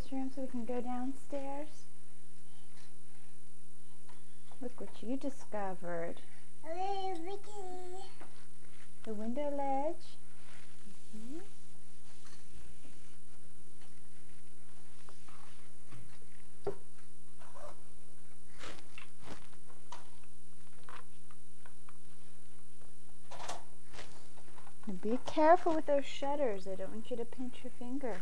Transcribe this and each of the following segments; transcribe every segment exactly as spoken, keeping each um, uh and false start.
room so we can go downstairs? Look what you discovered. The window ledge. Mm-hmm. And be careful with those shutters. I don't want you to pinch your finger.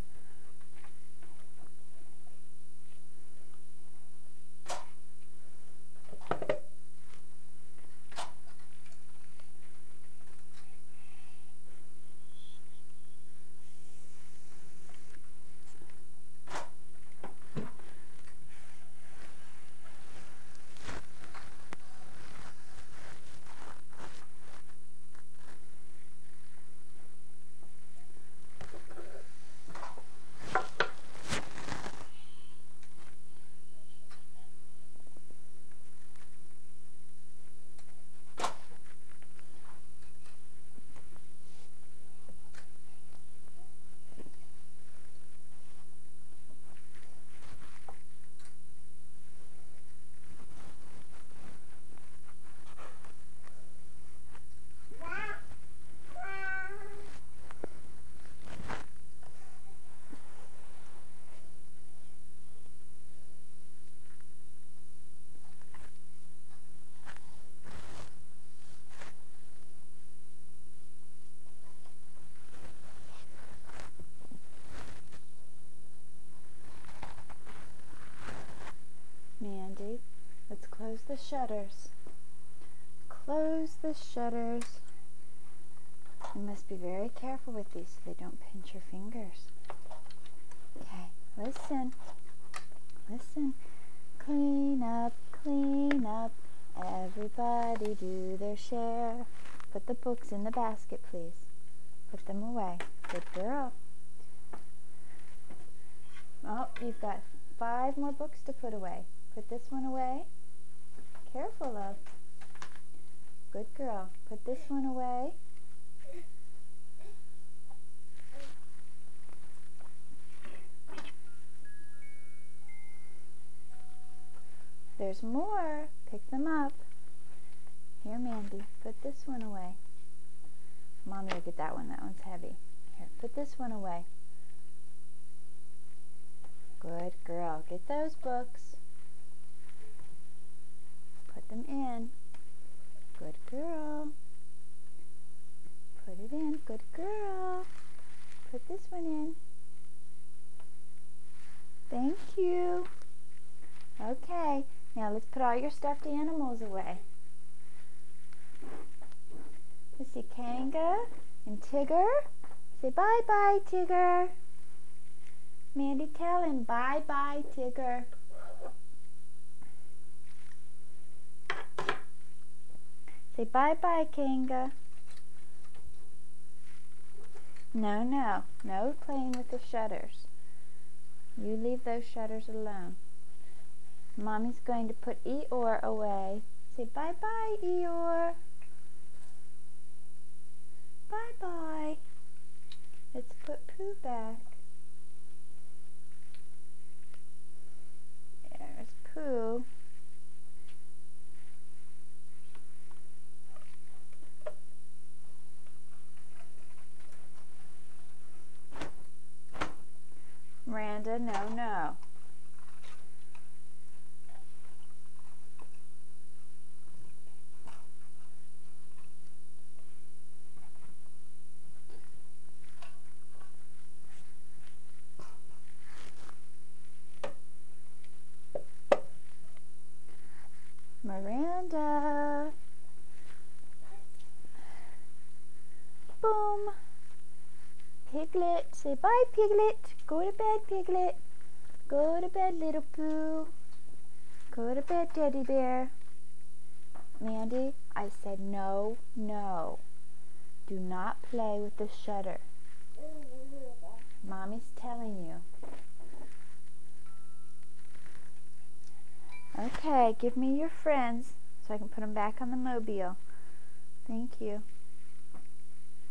Mandy, let's close the shutters. Close the shutters. You must be very careful with these so they don't pinch your fingers. Okay, listen. Listen. Clean up, clean up. Everybody do their share. Put the books in the basket, please. Put them away. Good girl. Oh, you've got five more books to put away. Put this one away. Careful, love. Good girl. Put this one away. There's more. Pick them up. Here, Mandy. Put this one away. Mommy will get that one. That one's heavy. Here, put this one away. Good girl. Get those books. Put them in. Good girl. Put it in. Good girl. Put this one in. Thank you. Okay, now let's put all your stuffed animals away. Let's see, Kanga and Tigger. Say bye-bye, Tigger. Mandy, tell him bye-bye, Tigger. Say bye-bye, Kanga. No, no, no playing with the shutters. You leave those shutters alone. Mommy's going to put Eeyore away. Say bye-bye, Eeyore. Bye-bye. Let's put Pooh back. There's Pooh. Miranda, no, no. Miranda. Boom. Piglet. Say bye, Piglet. Go to bed, Piglet. Go to bed, little Pooh. Go to bed, Teddy Bear. Mandy, I said no, no. Do not play with the shutter. Mommy's telling you. Okay, give me your friends so I can put them back on the mobile. Thank you.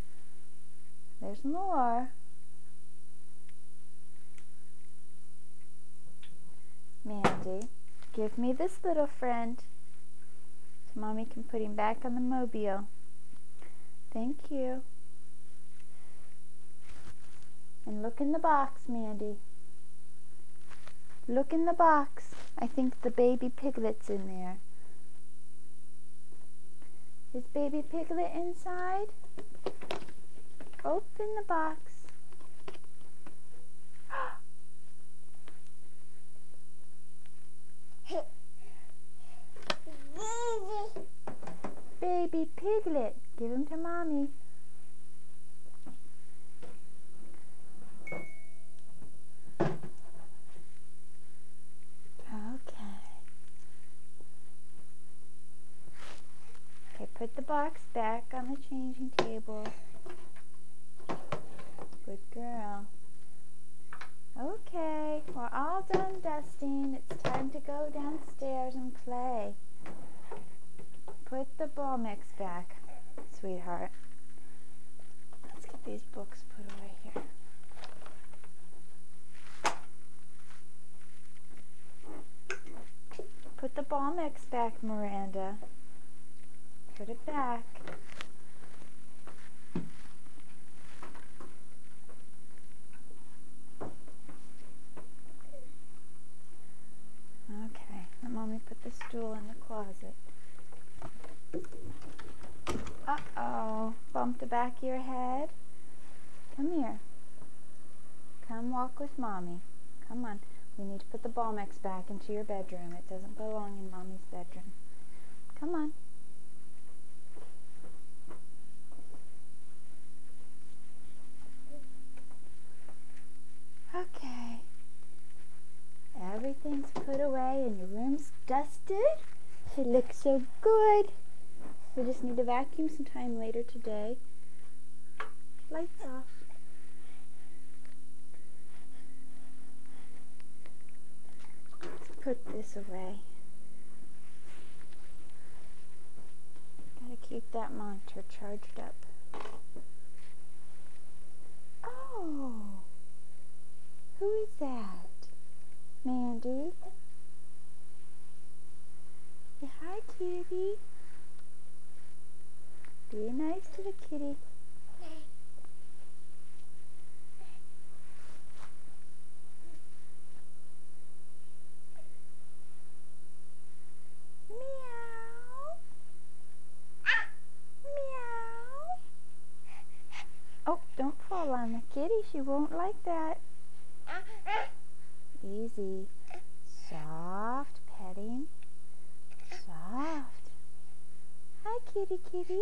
There's more. Mandy, give me this little friend so Mommy can put him back on the mobile. Thank you. And look in the box, Mandy. Look in the box. I think the baby piglet's in there. Is baby piglet inside? Open the box. Baby piglet. Give him to Mommy. Put the box back on the changing table. Good girl. Okay, we're all done dusting. It's time to go downstairs and play. Put the ball mix back, sweetheart. Let's get these books put away here. Put the ball mix back, Miranda. Put it back. Okay, let Mommy put the stool in the closet. Uh-oh, bumped the back of your head. Come here. Come walk with Mommy. Come on. We need to put the ball mix back into your bedroom. It doesn't belong in Mommy's bedroom. Come on. Okay, everything's put away and your room's dusted. It looks so good. We just need to vacuum sometime later today. Lights off. Let's put this away. Gotta keep that monitor charged up. Oh! Who is that? Mandy? Say hi, kitty. Be nice to the kitty. Meow. Meow. Oh, don't fall on the kitty. She won't like that. Easy. Soft petting. Soft. Hi, kitty, kitty.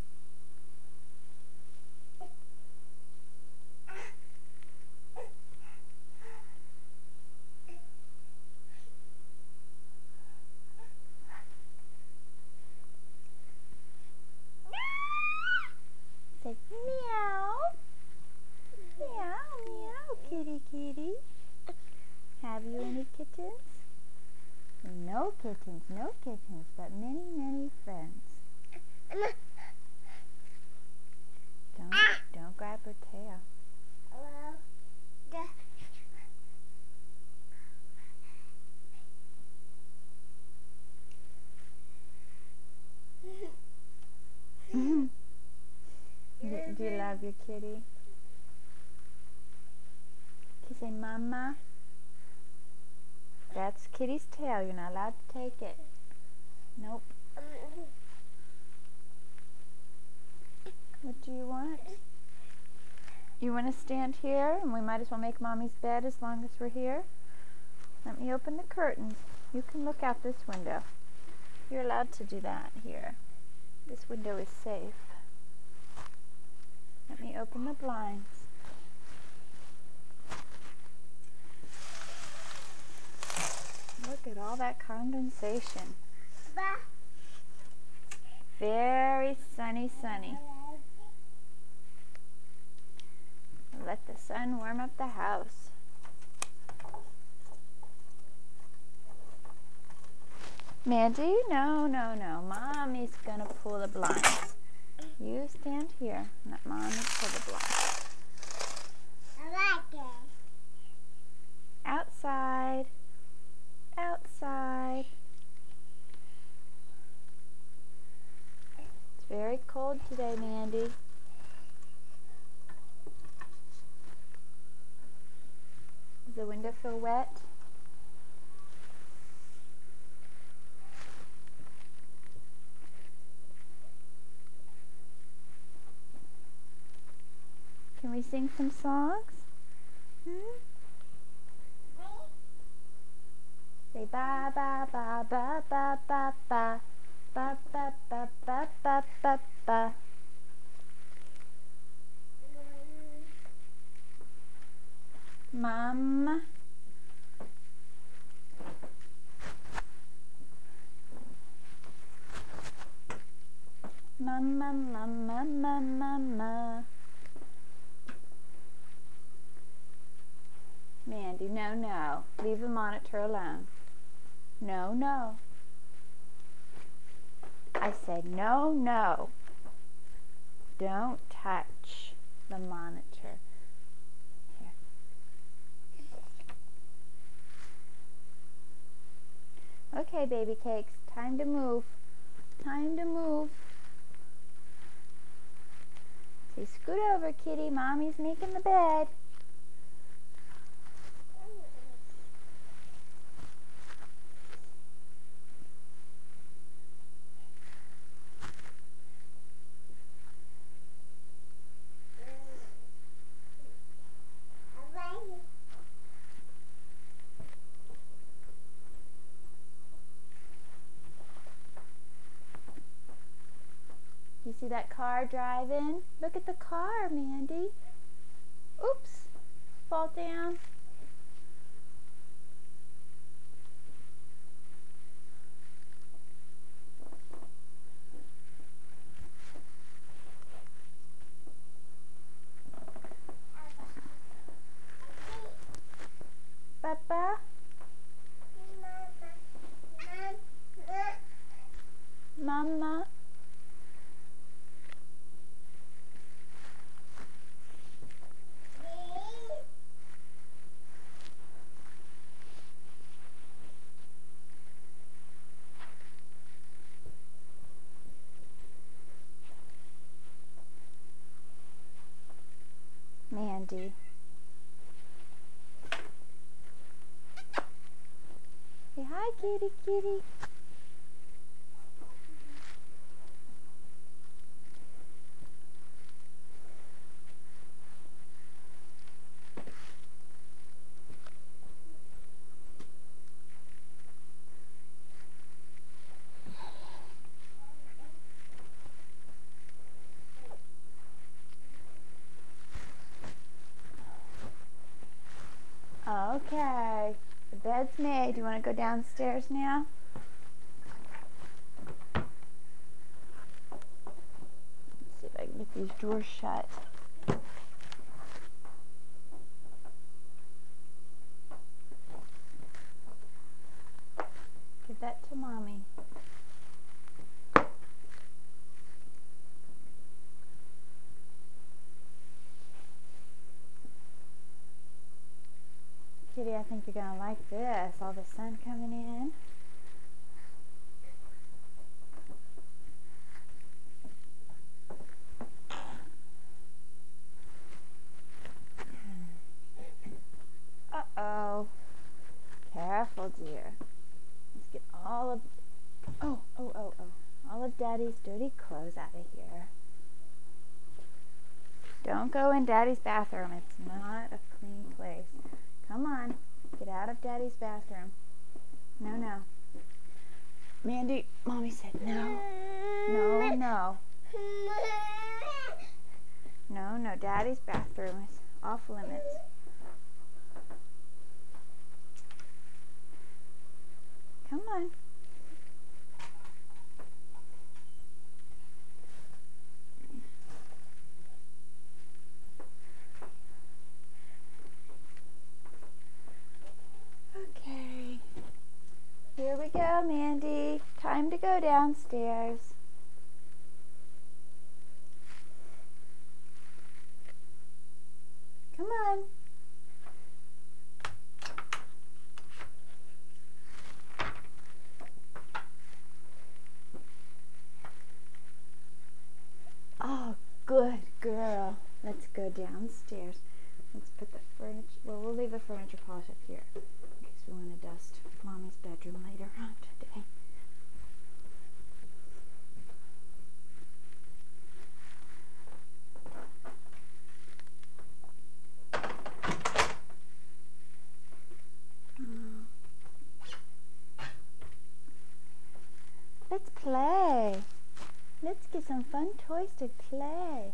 Say meow. Meow, meow, kitty, kitty. Have you any kittens? No kittens, no kittens, but many, many friends. Don't, don't grab her tail. do, do you love your kitty? Can you say mama? That's kitty's tail. You're not allowed to take it. Nope. What do you want? You want to stand here, and we might as well make Mommy's bed as long as we're here. Let me open the curtains. You can look out this window. You're allowed to do that here. This window is safe. Let me open the blinds. Look at all that condensation. Very sunny, sunny. Let the sun warm up the house. Mandy, no, no, no. Mommy's gonna pull the blinds. You stand here and let Mommy pull the blinds. I like it. Outside. outside. It's very cold today, Mandy. Does the window feel wet? Can we sing some songs? Hmm? Say ba ba ba ba ba ba ba ba ba ba ba ba ba ba. Mama. Mama, mama, mama, mama. Mandy, no, no. Leave the monitor alone. No, no. I said no, no. Don't touch the monitor. Here. Okay, baby cakes. Time to move. Time to move. Say, scoot over, kitty. Mommy's making the bed. You see that car driving? Look at the car, Mandy. Oops. Fall down. Papa? Mama? Mandy. Say hi, kitty, kitty. Okay, the bed's made. You want to go downstairs now? Let's see if I can get these doors shut. Give that to Mommy. Kitty, I think you're going to like this. All the sun coming in. Uh-oh. Careful, dear. Let's get all of... Oh, oh, oh, oh. All of Daddy's dirty clothes out of here. Don't go in Daddy's bathroom. It's not a clean place. Come on. Get out of Daddy's bathroom. No, no. Mandy, Mommy said no. No, no. No, no. Daddy's bathroom is off limits. Come on. Okay. Here we go, Mandy. Time to go downstairs. Come on. girl. Let's go downstairs. Let's put the furniture, well, we'll leave the furniture polish up here in case we want to dust Mommy's bedroom later on today. Let's play. Let's get some fun toys to play.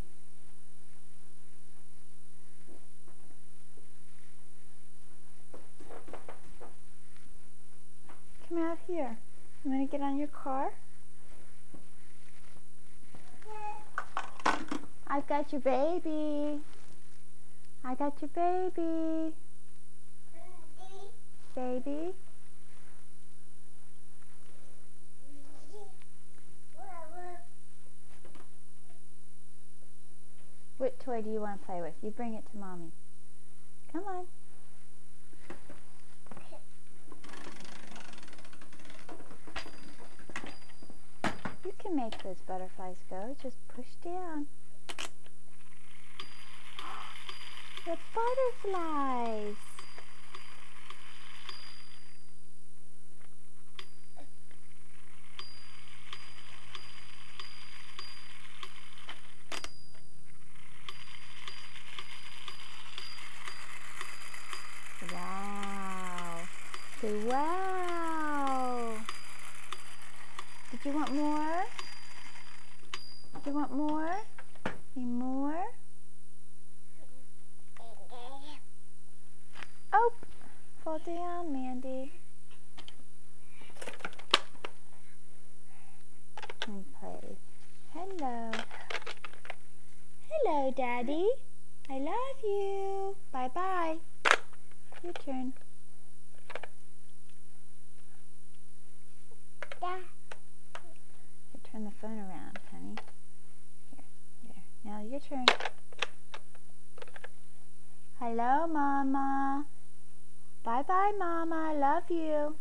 Come out here. You want to get on your car? I've got your baby. I got your baby. Baby. What toy do you want to play with? You bring it to Mommy. Come on. You can make those butterflies go. Just push down. The butterflies. Wow. Say wow. Did you want more? Did you want more? Any more? Oh, fall down, Mandy. And play. Hello. Hello, Daddy. I love you. Bye-bye. Your turn. Here, turn the phone around, honey. Here, there. Now your turn. Hello, Mama. Bye-bye, Mama. I love you.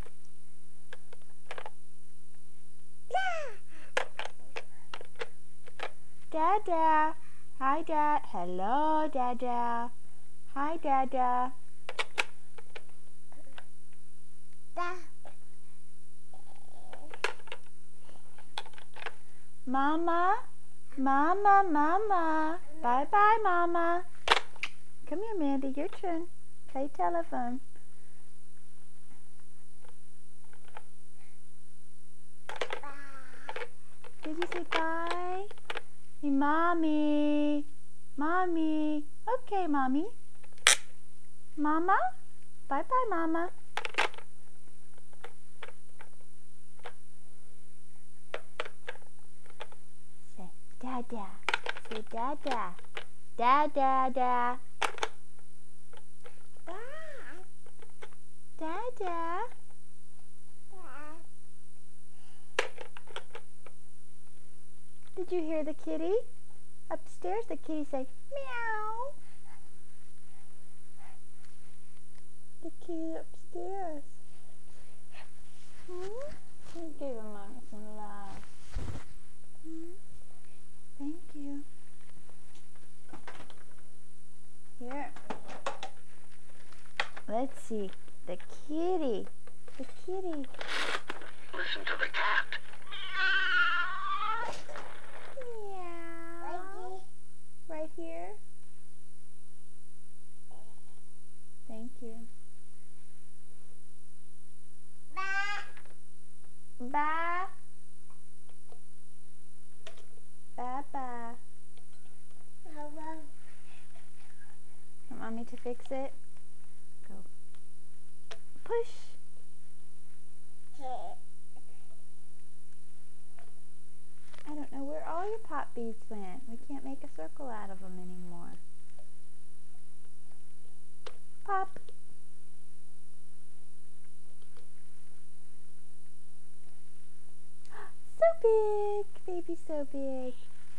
Dada. Hi, Dad. Hello, Dada. Hi, Dada. Mama. Mama, Mama. Bye-bye, Mama. Come here, Mandy. Your turn. Play telephone. Did you say bye? Hey, Mommy. Mommy. Okay, Mommy. Mama? Bye-bye, Mama. Say Dada. Say Dada. Dada, Dada. Dada. Did you hear the kitty? Upstairs, the kitty say, meow. The kitty upstairs. Hmm? You give him Mommy some love. Hmm? Thank you. Here. Let's see. The kitty. The kitty. Listen to the cat. Meow. Right here. Thank you. Ba. Ba ba. Want Mommy to fix it? Go. Push. I don't know where all your pop beads went. We can't make a circle out of them anymore. Pop. So big. Baby so big.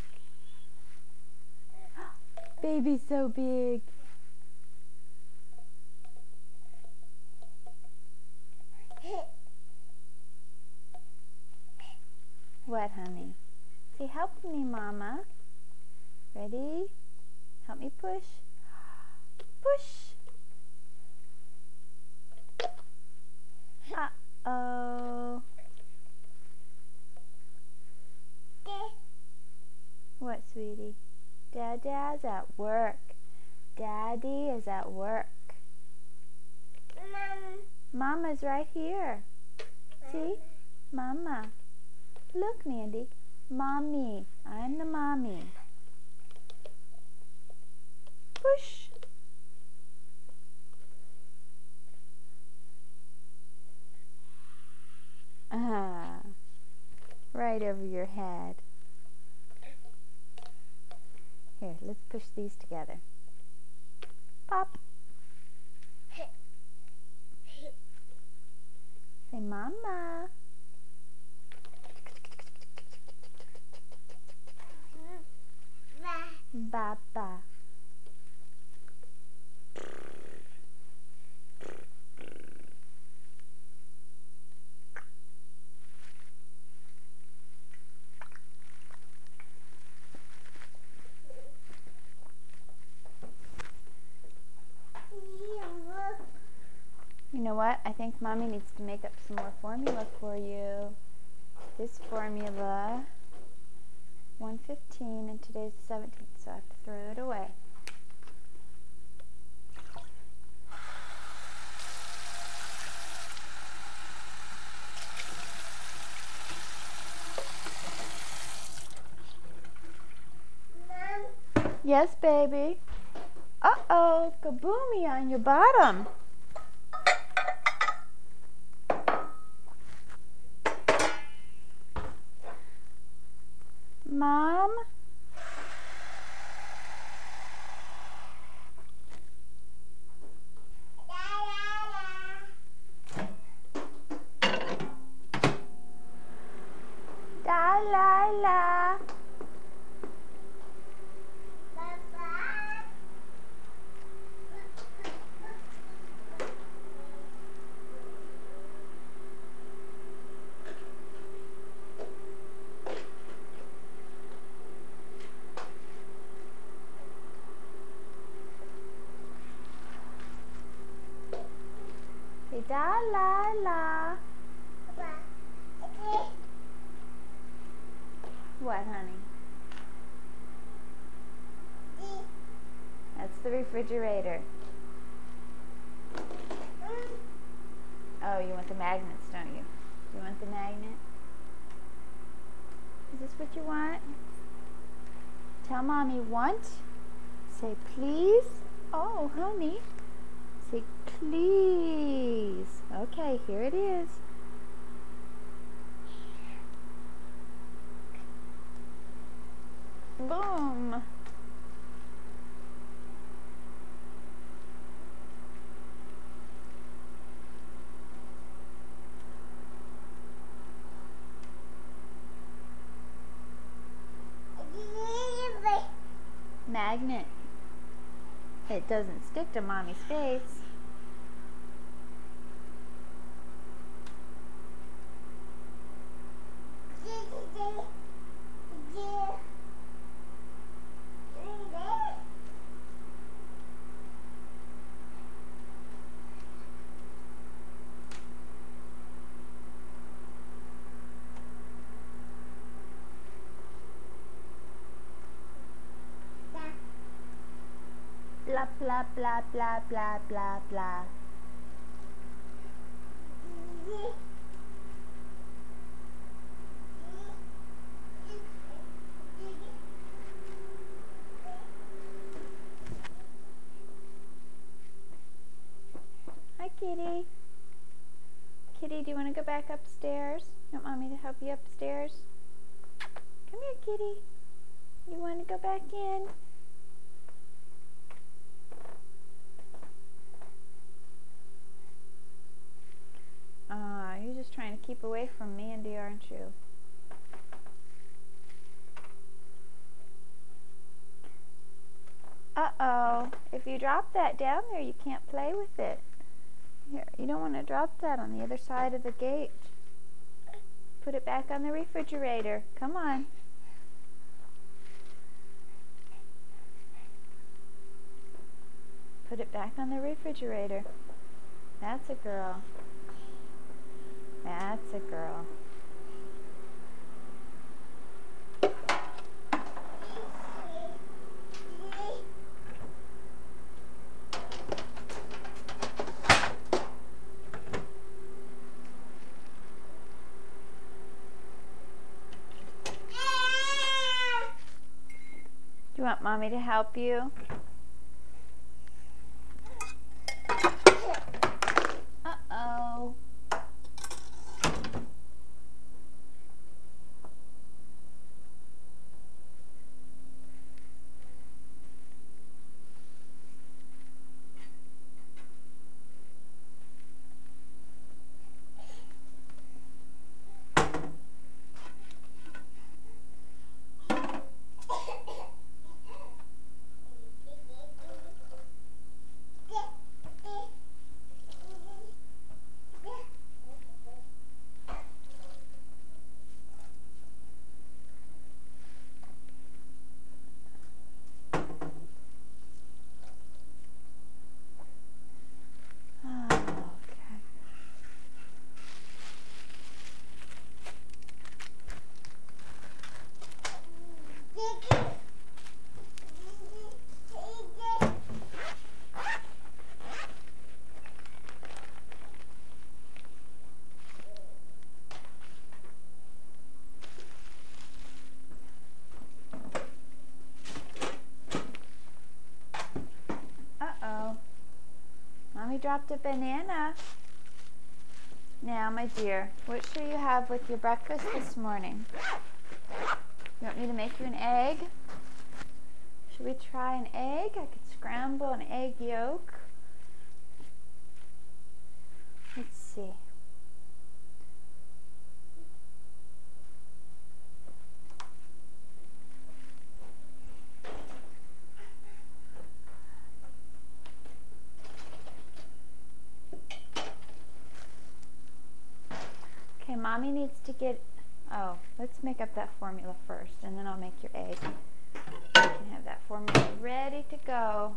Baby so big. What, honey? Say, help me, Mama. Ready? Help me push. Push. Uh-oh. What, sweetie? Dad-Dad's at work. Daddy is at work. Mom. Mama's right here. See? Mama. Look, Mandy. Mommy. I'm the mommy. Push. Ah. Right over your head. Here, let's push these together. Pop. Say, Mama. Baba. You know what? I think Mommy needs to make up some more formula for you. This formula, one fifteen, and today's the seventeenth, so I have to throw it away. Mom. Yes, baby. Uh-oh, kaboomy on your bottom. Mom? Da-la-la. Say da-la-la. What, honey? That's the refrigerator. Oh, you want the magnets, don't you? You want the magnet? Is this what you want? Tell Mommy want. Say please. Oh, honey. Say please. Okay, here it is. Boom. Magnet. It doesn't stick to Mommy's face. Blah, blah, blah, blah, blah, blah, blah. Hi, Kitty. Kitty, do you want to go back upstairs? You want Mommy to help you upstairs? Come here, Kitty. You want to go back in? Ah, uh, you're just trying to keep away from Mandy, aren't you? Uh-oh. If you drop that down there, you can't play with it. Here, you don't want to drop that on the other side of the gate. Put it back on the refrigerator. Come on. put it back on the refrigerator. That's a girl. That's a girl. Do you want Mommy to help you? Uh-oh. Uh-oh. Mommy dropped a banana. Now, my dear, what should you have with your breakfast this morning? You want me to make you an egg? Should we try an egg? I could scramble an egg yolk. Let's see. Okay, Mommy needs to get, oh, let's make up that formula first, and then I'll make your egg. You can have that formula ready to go.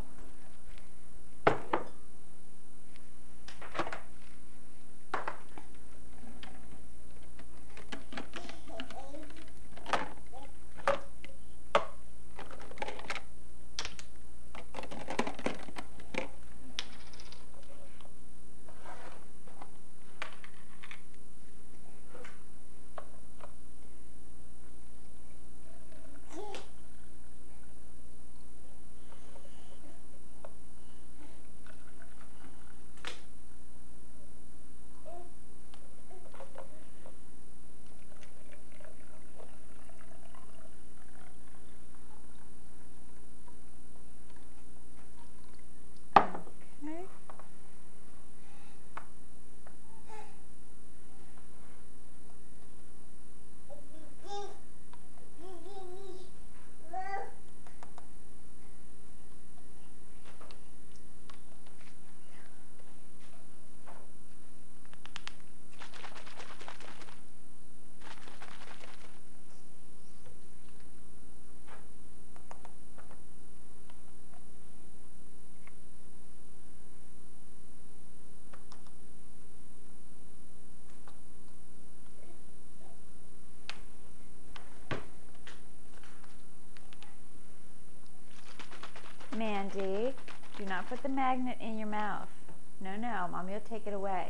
Mandy, do not put the magnet in your mouth. No, no, Mommy will take it away.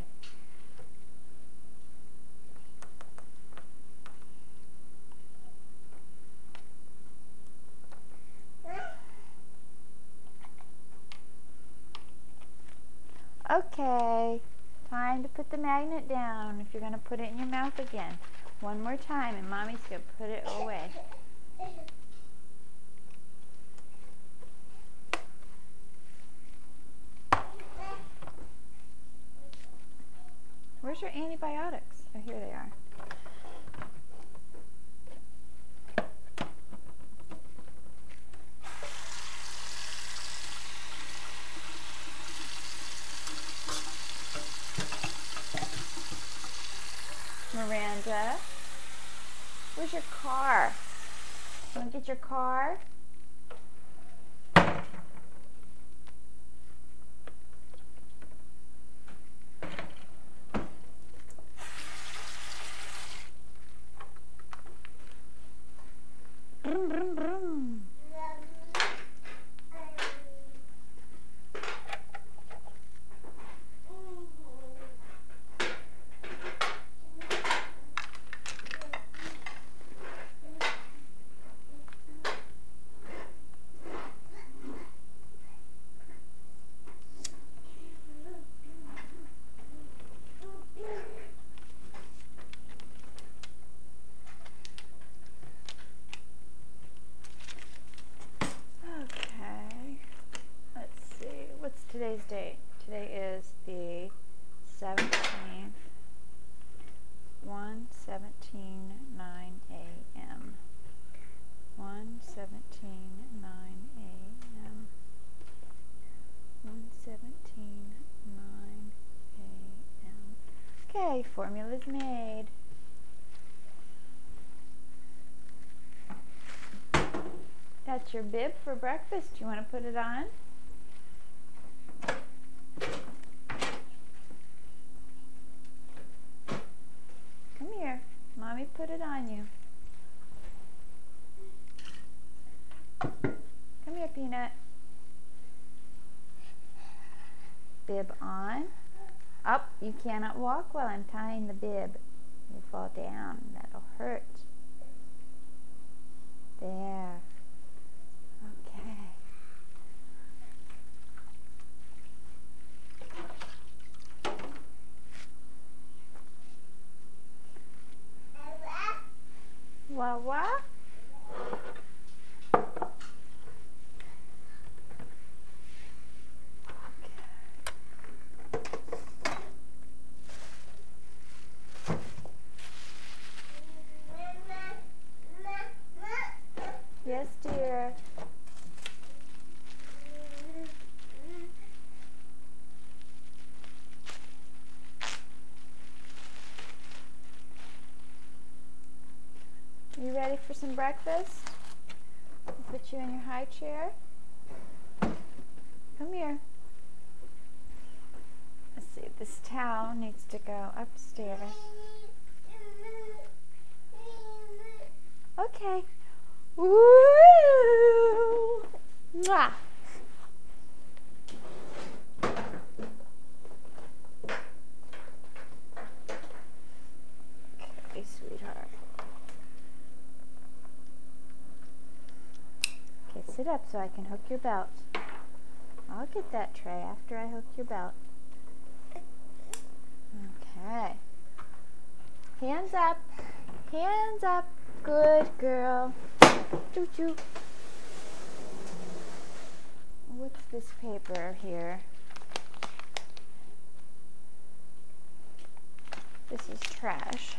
Okay, time to put the magnet down if you're going to put it in your mouth again. One more time and Mommy's going to put it away. Where's your antibiotics? Oh, here they are. Miranda, where's your car? You want to get your car? formula's made. That's your bib for breakfast. Do you want to put it on? Come here. Mommy put it on you. Come here, Peanut. Bib on. Up. You cannot walk while I'm tying the bib. You'll fall down. That'll hurt. There. Okay. Wawa? Yes, dear. You ready for some breakfast? I'll put you in your high chair. Come here. Let's see, this towel needs to go upstairs. Okay. Woo! Mwah! Okay, sweetheart. Okay, sit up so I can hook your belt. I'll get that tray after I hook your belt. Okay. Hands up. Hands up. Good girl. Choo choo. What's this paper here? This is trash.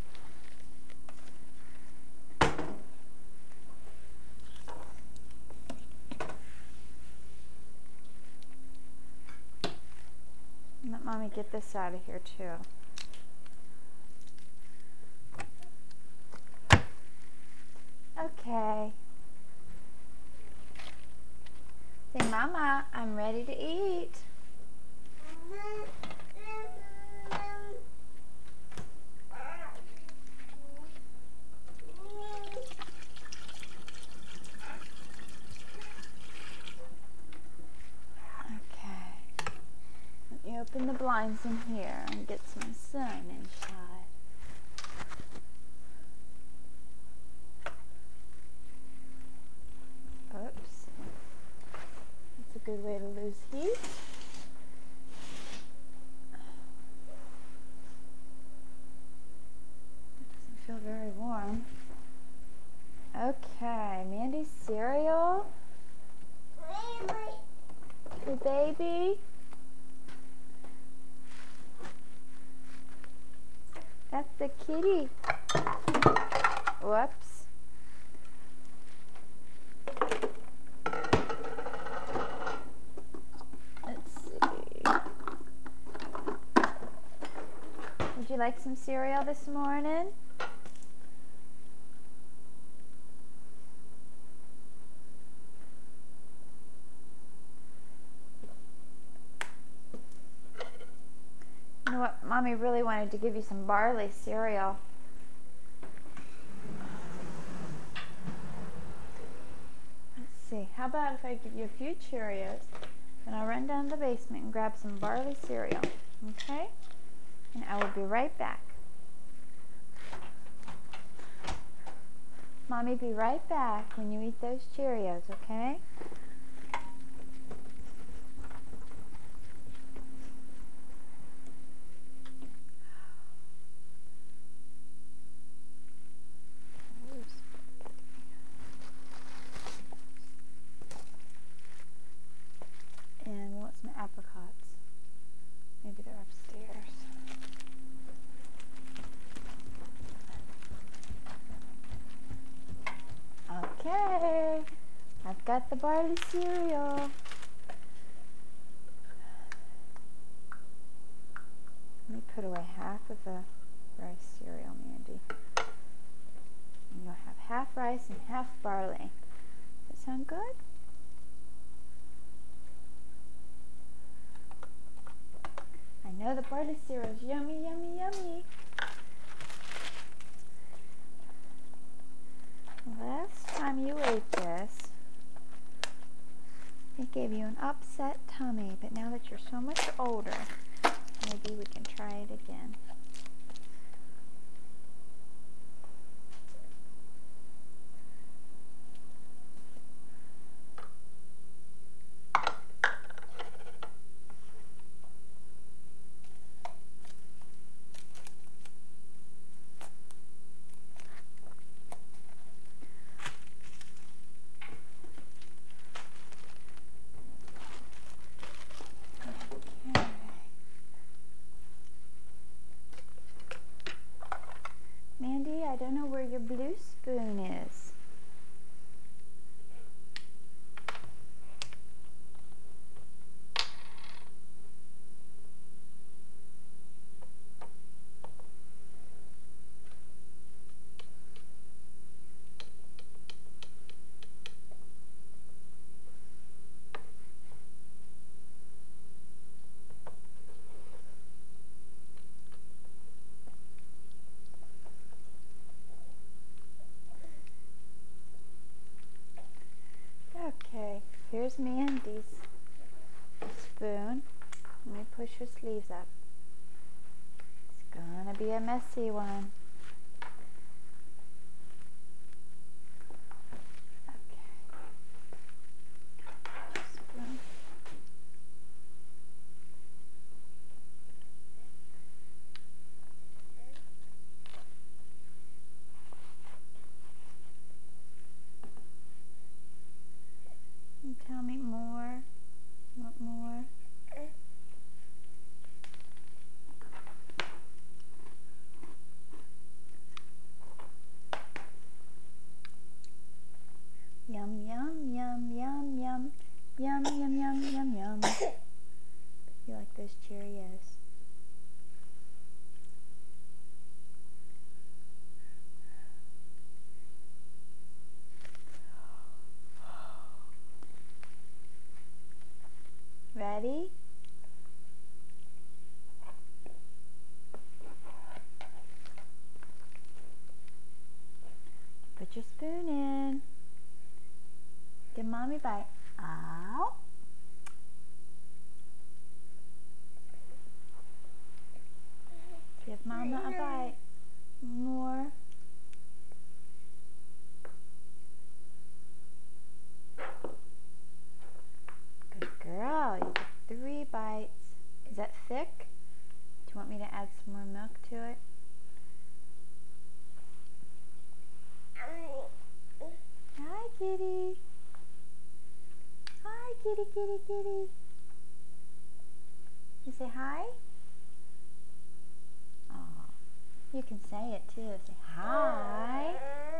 Let Mommy get this out of here too. Okay. Say, Mama, I'm ready to eat. Okay. Let me open the blinds in here and get some sun inside. Oops. That's a good way to lose heat. It doesn't feel very warm. Okay, Mandy's cereal. Hey, baby. That's the kitty. Whoops. Would you like some cereal this morning? You know what? Mommy really wanted to give you some barley cereal. Let's see. How about if I give you a few Cheerios and I'll run down to the basement and grab some barley cereal. Okay? And I will be right back. Mommy, be right back when you eat those Cheerios, okay? And we want some apricots. Maybe they're upstairs. Okay, I've got the barley cereal. Let me put away half of the rice cereal, Mandy. And you'll have half rice and half barley. Does that sound good? I know the barley cereal is yummy, yummy, yummy. Last time you ate this, it gave you an upset tummy, but now that you're so much older, maybe we can try it again. Mandy, I don't know where your blue spoon is. Okay, here's Mandy's spoon. Let me push her sleeves up. It's gonna be a messy one. Okay. Spoon. And tell me more. You want more? Yum, yum, yum, yum, yum. Yum, yum, yum, yum, yum. You like those Cheerios? Ready? Put your spoon in. Give Mommy a bite. Ow. Give Mama a bite. More. Good girl. You get three bites. Is that thick? Do you want me to add some more milk to it? Hi, kitty. Hi, kitty, kitty, kitty. You say hi? Aw. You can say it too. Say hi.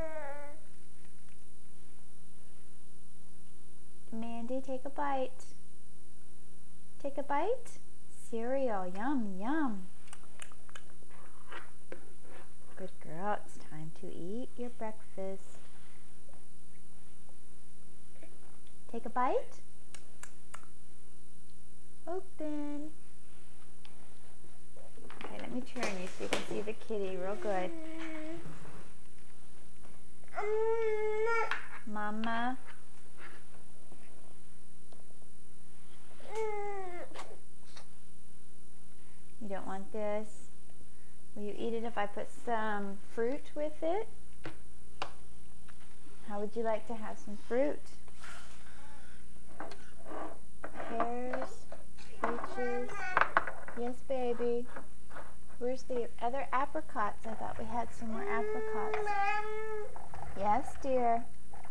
Mandy, take a bite. Take a bite. Cereal. Yum, yum. Good girl. It's time to eat your breakfast. Take a bite. Open. Okay, let me turn you so you can see the kitty real good. Mama. You don't want this? Will you eat it if I put some fruit with it? How would you like to have some fruit? Pears, peaches. Yes, baby. Where's the other apricots? I thought we had some more apricots. Yes, dear.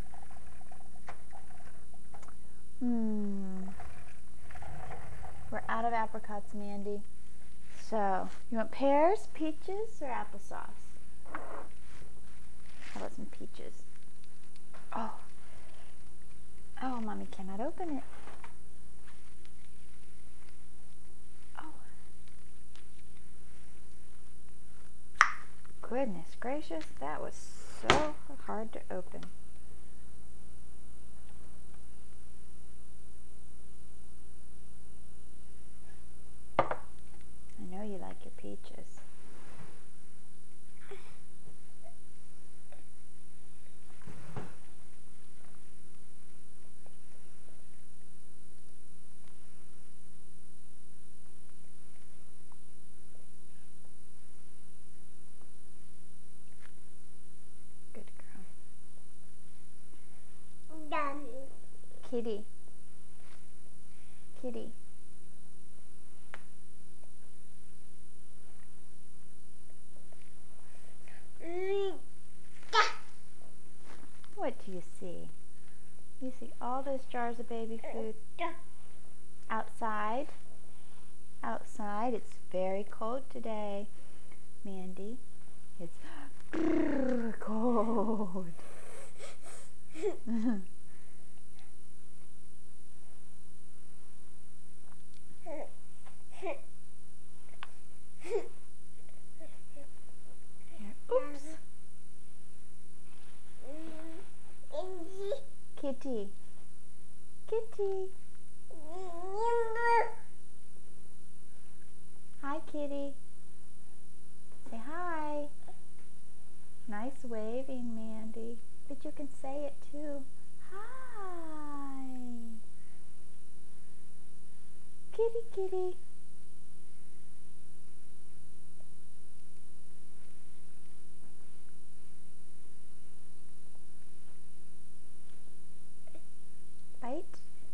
Hmm. We're out of apricots, Mandy. So, you want pears, peaches, or applesauce? How about some peaches? Oh. Oh, Mommy cannot open it. Oh. Goodness gracious, that was so hard to open. I know you like your peaches. Good girl. Done. Kitty. Kitty. What do you see? You see all those jars of baby food outside. Outside, it's very cold today, Mandy. It's cold. Oops. Kitty. Kitty. Hi, Kitty. Say hi. Nice waving, Mandy. But you can say it too. Hi. Kitty, kitty. Bite.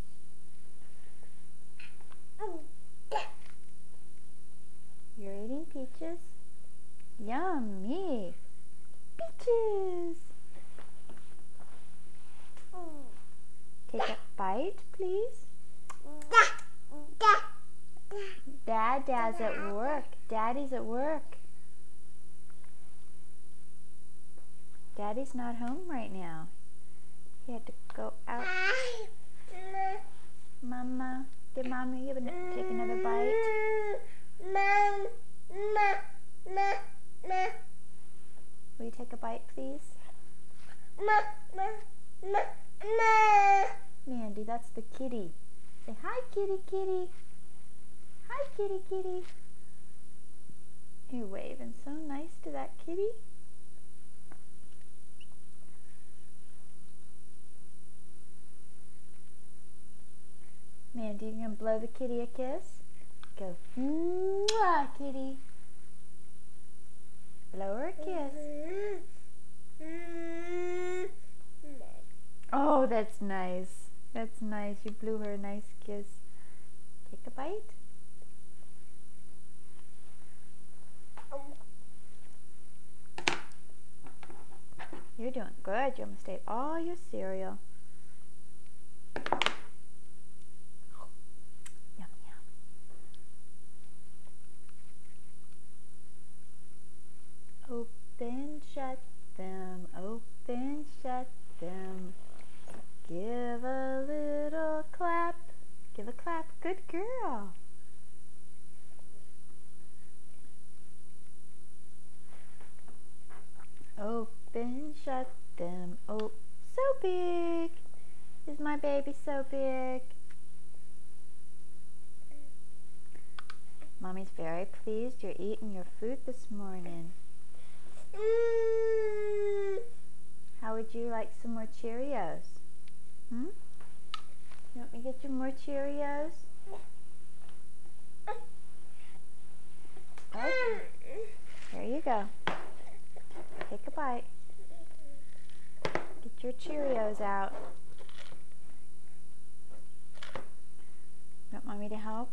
You're eating peaches? Yummy! Peaches! Take a bite, please. Dad, Dad's at work. Daddy's at work. Daddy's not home right now. He had to go out. Mama, did Mommy give an take another bite? Mom, ma, ma, ma, Will you take a bite, please? ma, ma, ma, ma. Mandy, that's the kitty. Say hi, kitty, kitty. Hi, kitty, kitty. You're waving so nice to that kitty. Mandy, you're going to blow the kitty a kiss? Go, mwah, kitty. Blow her a kiss. Oh, that's nice. That's nice. You blew her a nice kiss. Take a bite. You're doing good. You almost ate all your cereal. Yum, yum. Open, shut them. Open, shut them. Give a little clap. Give a clap. Good girl. Open, shut them. Oh, so big. Is my baby so big? Mommy's very pleased you're eating your food this morning. How would you like some more Cheerios? Hmm? You want me to get you more Cheerios? Okay. Here you go. Take a bite. Get your Cheerios out. Want Mommy to help?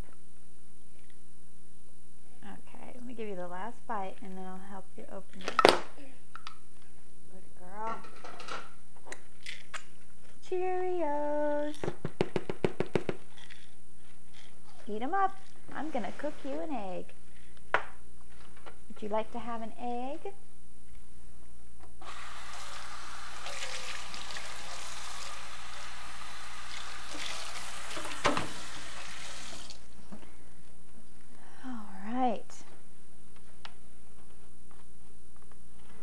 Okay, let me give you the last bite and then I'll help you open it. Good girl. Cheerios. Eat them up. I'm going to cook you an egg. Would you like to have an egg? All right.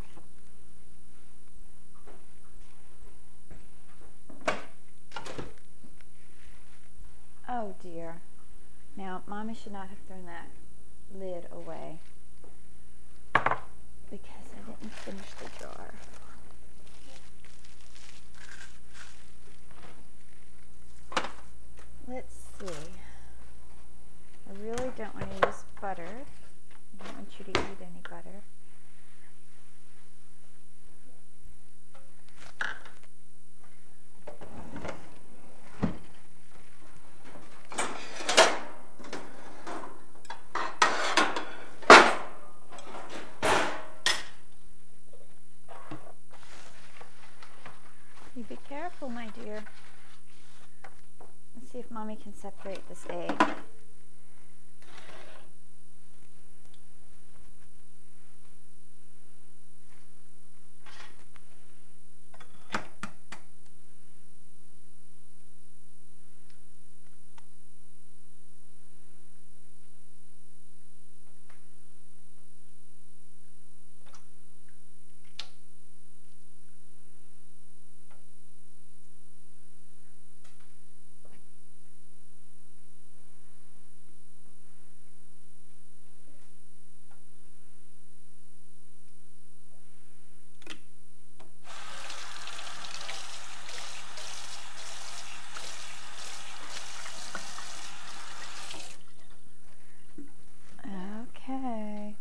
Mommy should not have thrown that lid away because I didn't finish the jar. Let's see. I really don't want to use butter. I don't want you to eat any butter. You be careful, my dear. Let's see if Mommy can separate this egg. Okay.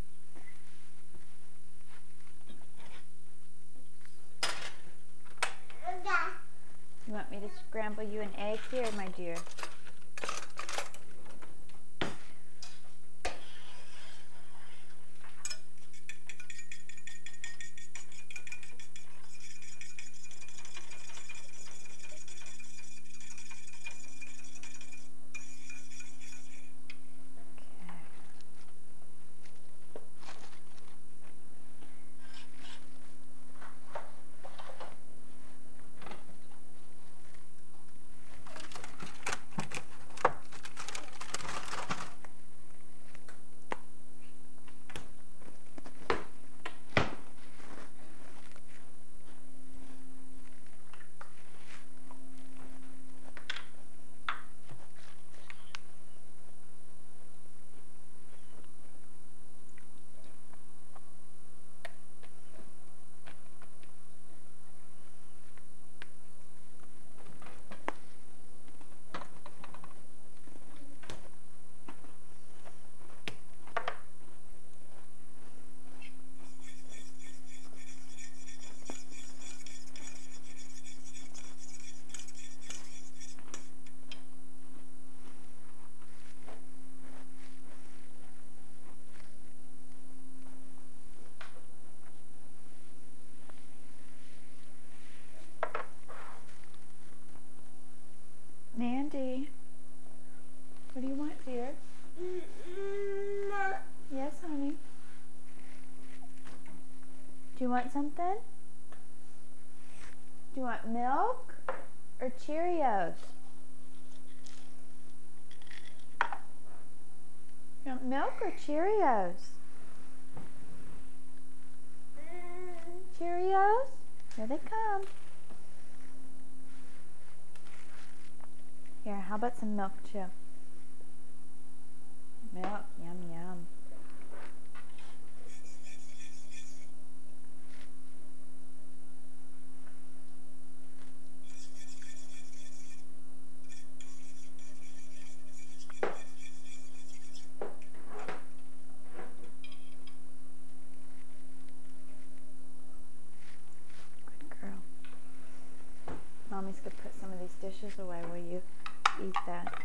You want me to scramble you an egg here, my dear? Mandy, what do you want, dear? Yes, honey. Do you want something? Do you want milk or Cheerios? You want milk or Cheerios? Cheerios? Here they come. Here, how about some milk too? Milk, yum yum. Good girl. Mommy's gonna put some of these dishes away while you eat that.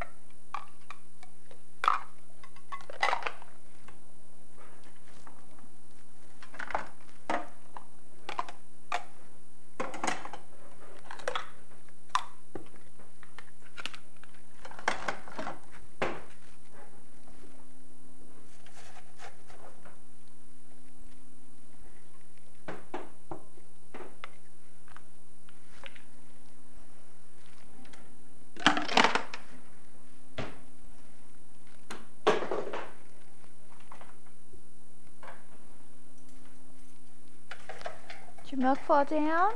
Did your milk fall down?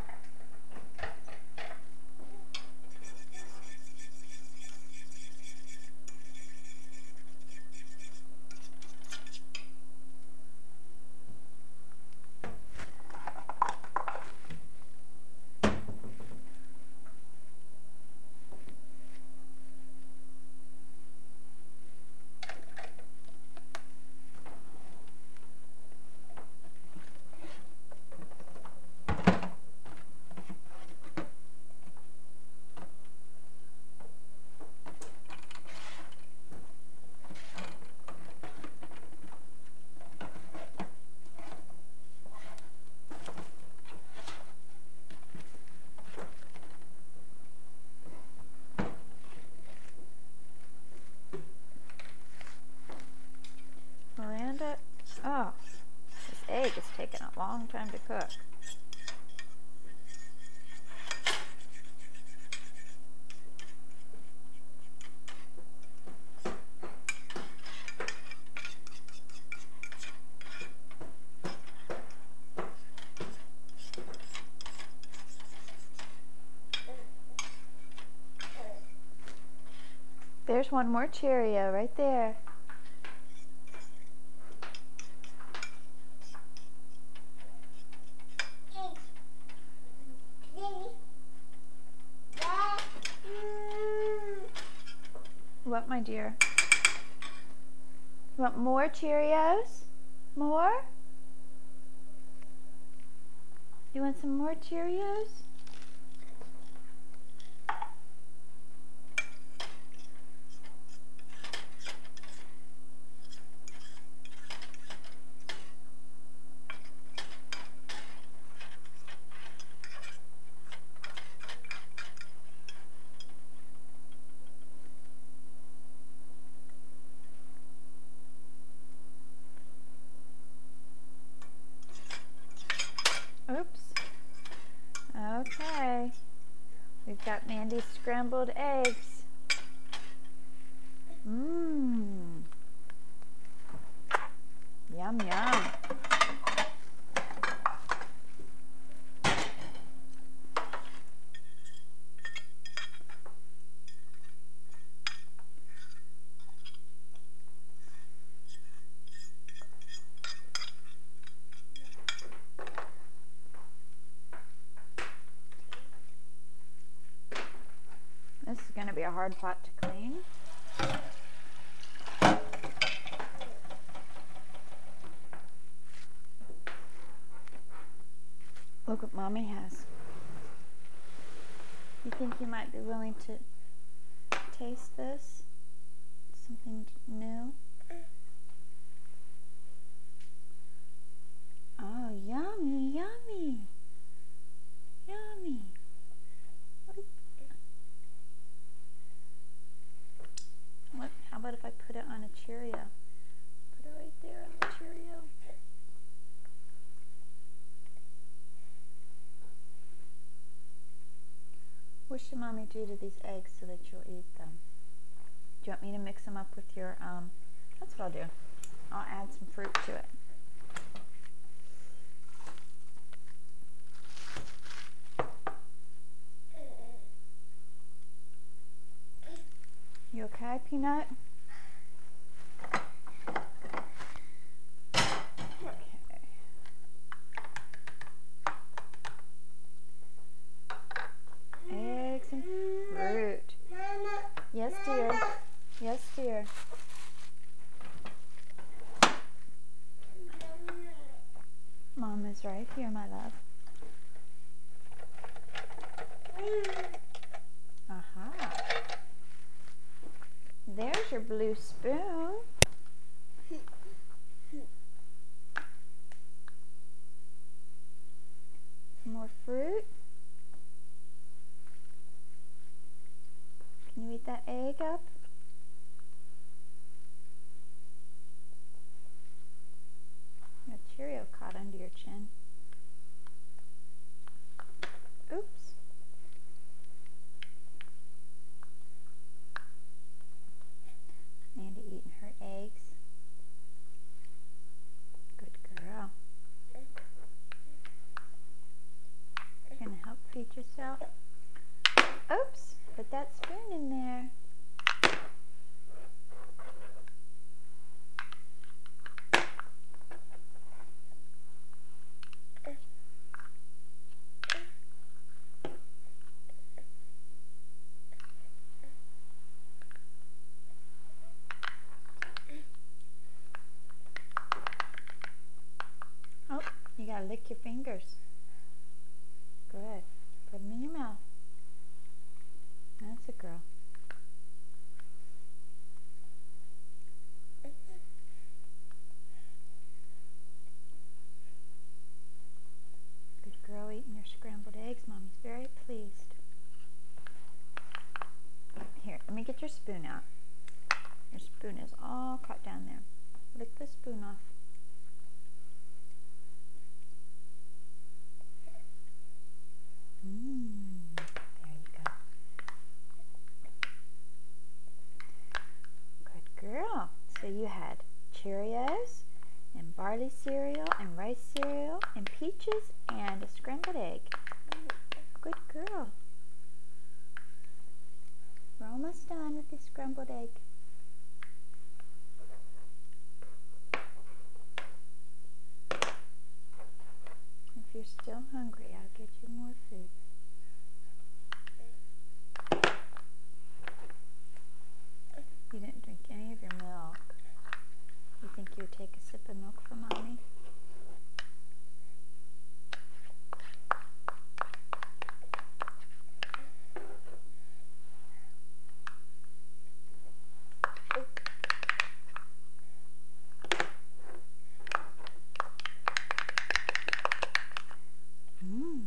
long time to cook. There's one more Cheerio right there. What, my dear? You want more Cheerios? More? You want some more Cheerios? Oops. Okay. We've got Mandy's scrambled eggs. Mmm. Yum, yum. This is going to be a hard pot to clean. Look what Mommy has. You think you might be willing to taste this? Something new? Oh, yummy, yummy. Yummy. What, how about if I put it on a Cheerio? Put it right there on the Cheerio. What should Mommy do to these eggs so that you'll eat them? Do you want me to mix them up with your, um, that's what I'll do. I'll add some fruit to it. You okay, Peanut? Okay. Eggs and fruit. Yes, dear. Yes, dear. Mom is right here, my love. Aha. There's your blue spoon. Some more fruit. Can you eat that egg up? A Cheerio caught under your chin. Oops. Mandy eating her eggs. Good girl. You're gonna help feed yourself. Oops, put that spoon in there. Oh, you gotta lick your fingers. Good. Put them in your mouth. That's a girl. Good girl eating your scrambled eggs. Mommy's very pleased. Here, let me get your spoon out. Your spoon is all caught down there. Lick the spoon off. peaches and a scrambled egg. Good girl. We're almost done with the scrambled egg. If you're still hungry, I'll get you more food. You didn't drink any of your milk. You think you would take a sip of milk for Mommy? Mm.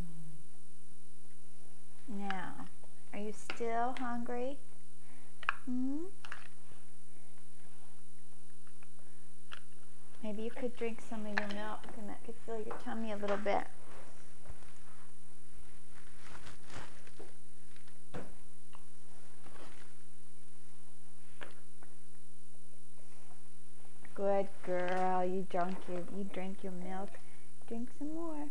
Now, are you still hungry? Hmm? Maybe you could drink some of your milk and that could fill your tummy a little bit. Good girl, you drank your you drank your milk. Drink some more.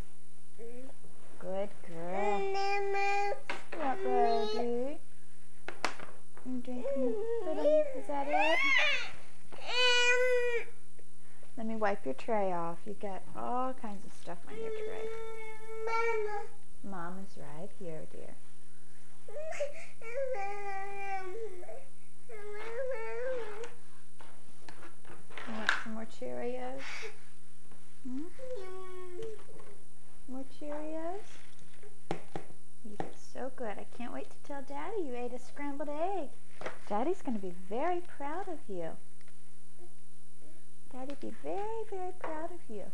Good girl. What, baby? You drinking a little? Is that it? Let me wipe your tray off. You got all kinds of stuff on your tray. Mom is right here, dear. You want some more Cheerios? Hmm? More Cheerios? You did so good. I can't wait to tell Daddy you ate a scrambled egg. Daddy's going to be very proud of you. Daddy'd be very, very proud of you.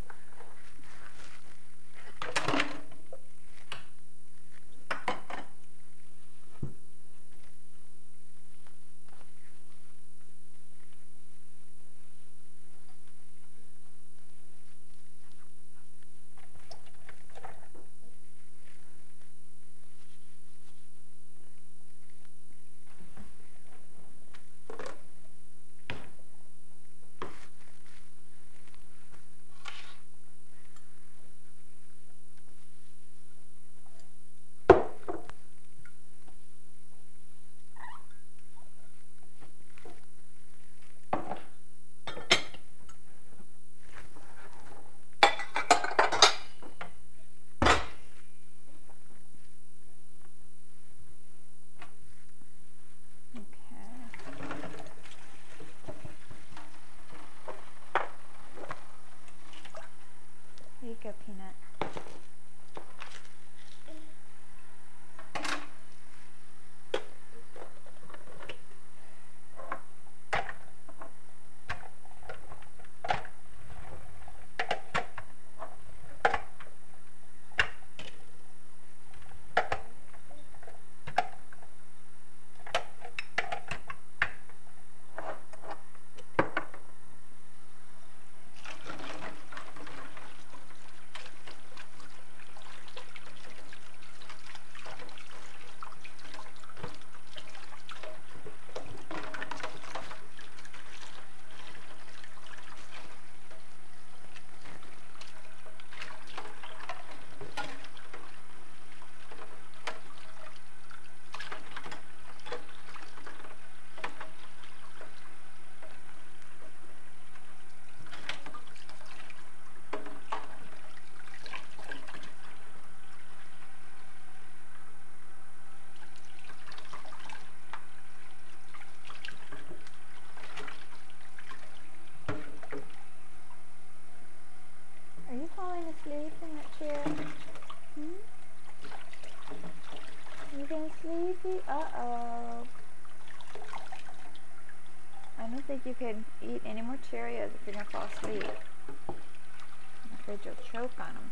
Here you go, Peanut. Are you falling asleep in that chair? Hmm? You getting sleepy? Uh-oh. I don't think you can eat any more Cheerios if you're going to fall asleep. I'm afraid you'll choke on them.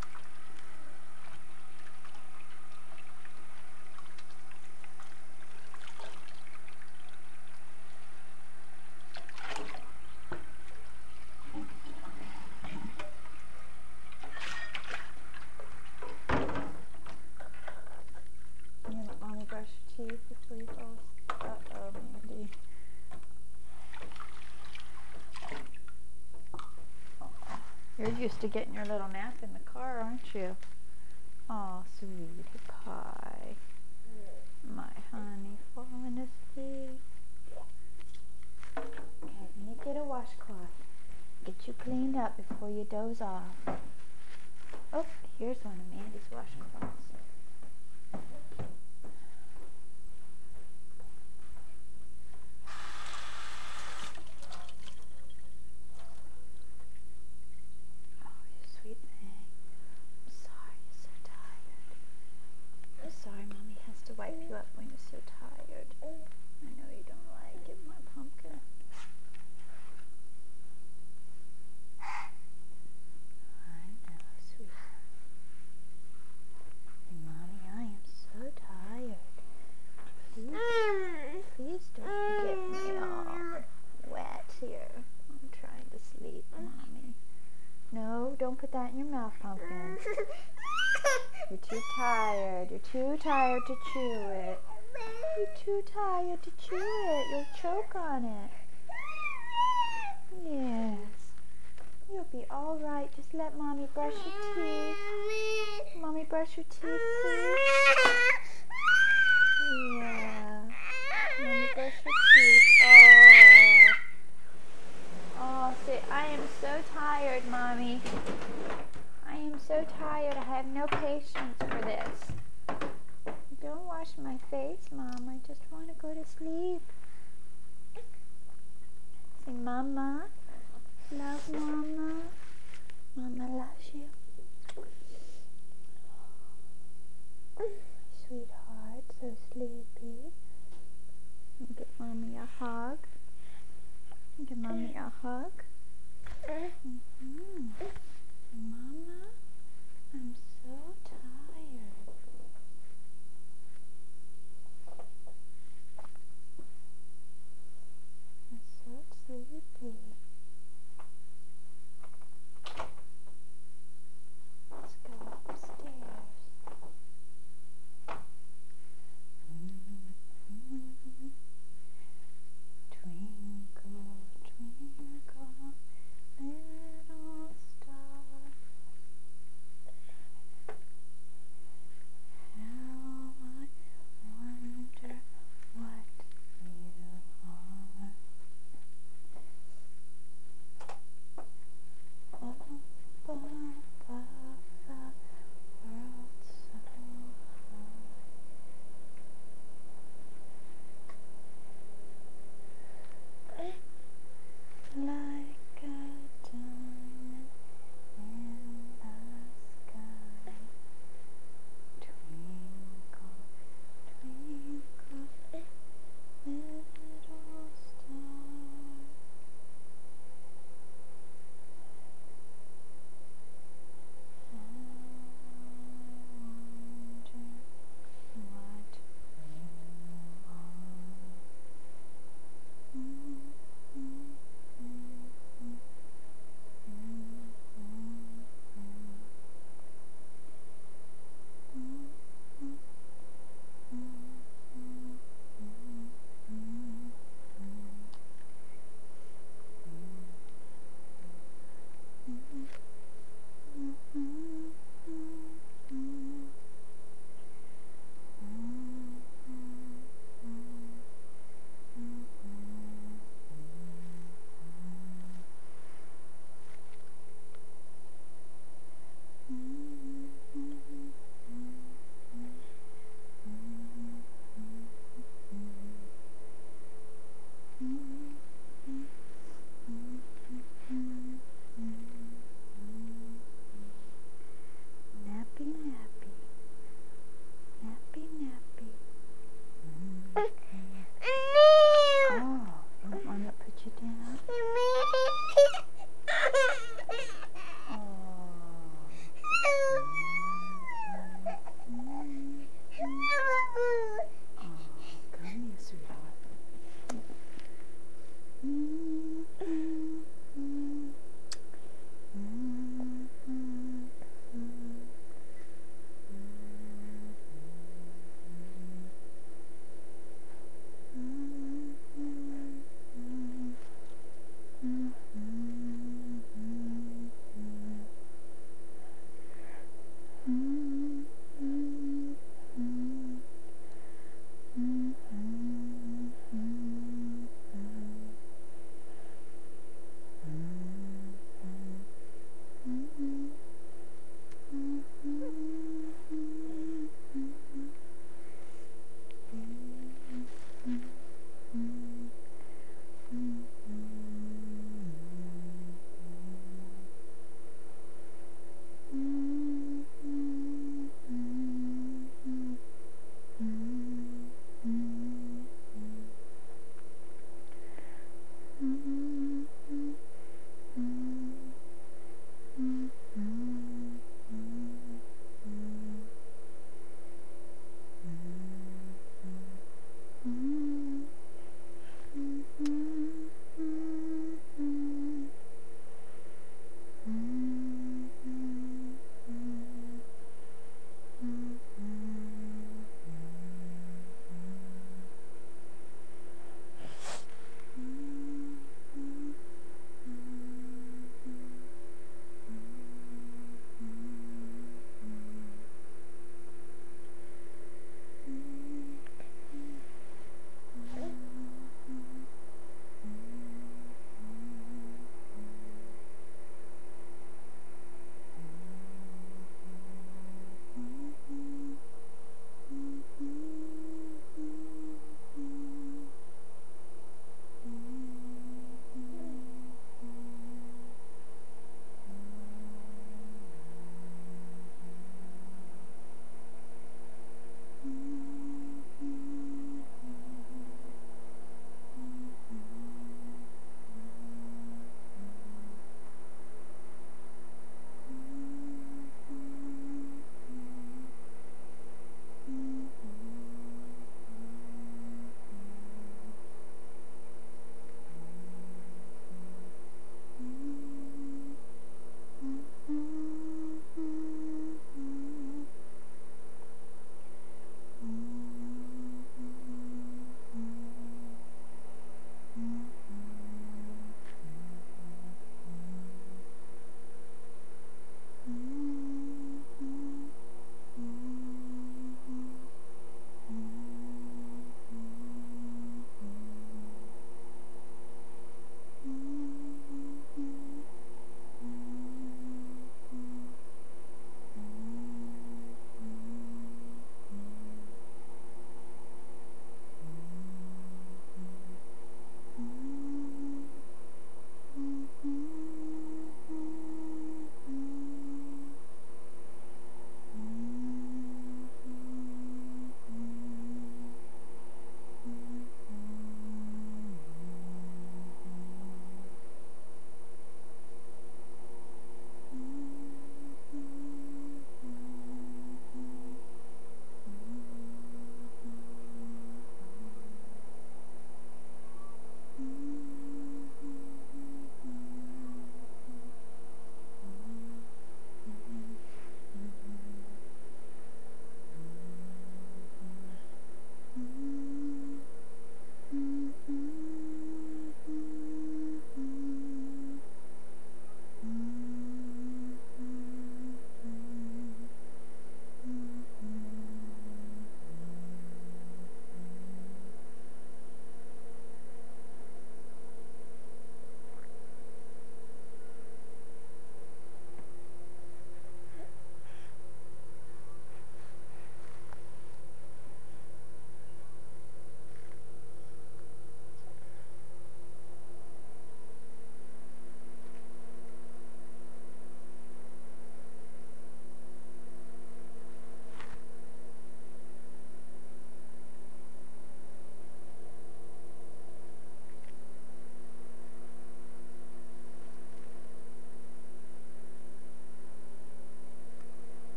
You want Mommy brush your teeth before you fall asleep? Uh-oh, Mandy. You're You're used to getting your little nap in the car, aren't you? Oh, sweet pie. My honey falling asleep. Okay, let me get a washcloth. Get you cleaned up before you doze off. Oh, here's one of Mandy's washcloths. Oh, you sweet thing. I'm sorry you're so tired. I'm sorry Mommy has to wipe you up when you're so tired. I know you don't like it, my pumpkin. I know, sweetheart. And Mommy, I am so tired. Please, please don't get me all wet here. I'm trying to sleep, Mommy. No, don't put that in your mouth, pumpkin. You're too tired. You're too tired to chew it. You're too tired to chew it. You'll choke on it. Yes. You'll be all right. Just let Mommy brush your teeth. Mommy, brush your teeth, please. Yeah. Mommy, brush your teeth. Oh. Oh, say, I am so tired, Mommy. I am so tired. I have no patience for this. Don't wash my face, Mom. I just want to go to sleep. Say, Mama. Love Mama. Mama loves you. Sweetheart, so sleepy. Give Mommy a hug. Give Mommy a hug. Mm-hmm. Mama, I'm so tired. I'm so sleepy. Let's go upstairs. Mm-hmm. Twinkle, twinkle, little star.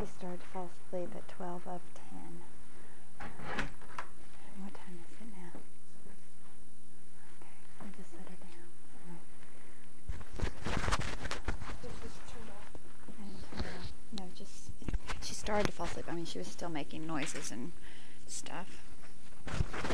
She started to fall asleep at twelve of ten. What time is it now? Okay, I'll just set her down. And, uh, no, just, she started to fall asleep. I mean, she was still making noises and stuff.